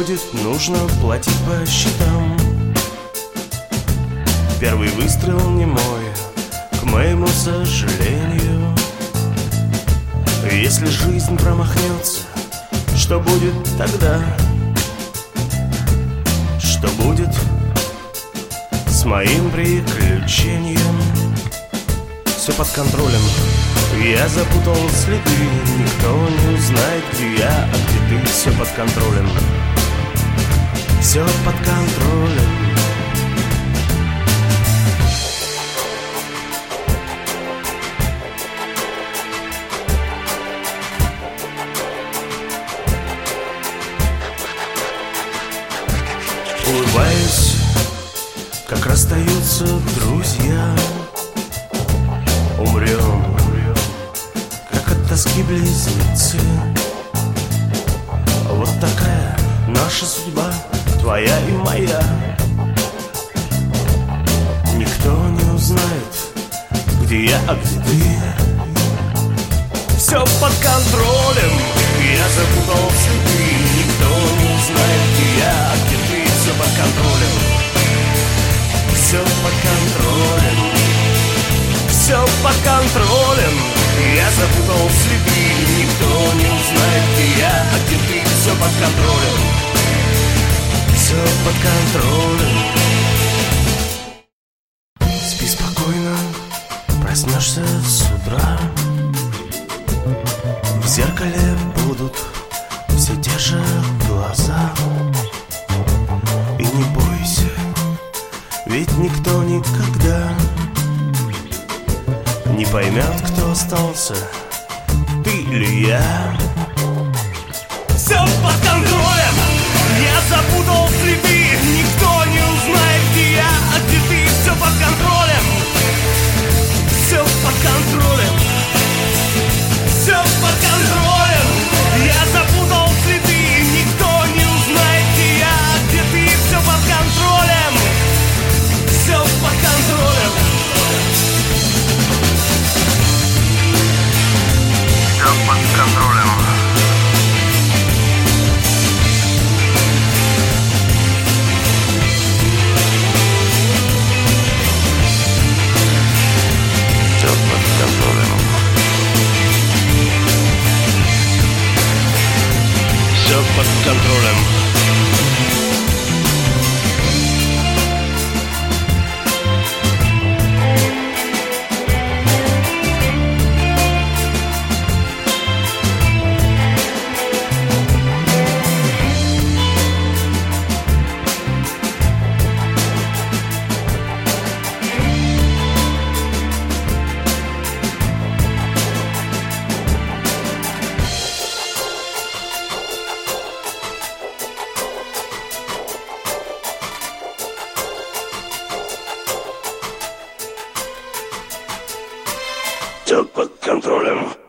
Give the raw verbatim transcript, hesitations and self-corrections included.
будет нужно платить по счетам. Первый выстрел не мой, к моему сожалению. Если жизнь промахнется, что будет тогда? Что будет с моим приключением? Все под контролем, я запутал следы. Никто не узнает, где я, а где ты. Все под контролем, все под контролем. Улыбаюсь, как расстаются друзья. Умрем, как от тоски близнецы. Вот такая наша судьба, твоя и моя. Никто не узнает, где я, а где ты. Все под контролем, я запутал следы. Никто не узнает, где я, а где ты. Все под контролем, все под контролем. Все под контролем, я запутал следы. Никто не узнает, где я, а где ты. Все под контролем, все под контролем. Спи спокойно, проснешься с утра. В зеркале будут все те же глаза. И не бойся, ведь никто никогда не поймет, кто остался, ты или я. Все под контролем, я запутал следы. Никто не узнает, где я, а где ты. Все под контролем, все под контролем, все под контролем. Я запутал следы. Никто не узнает, где я, а где ты. Все под контролем, все под контролем. Все под контролем. Все под контролем. Все под контролем. Все под контролем.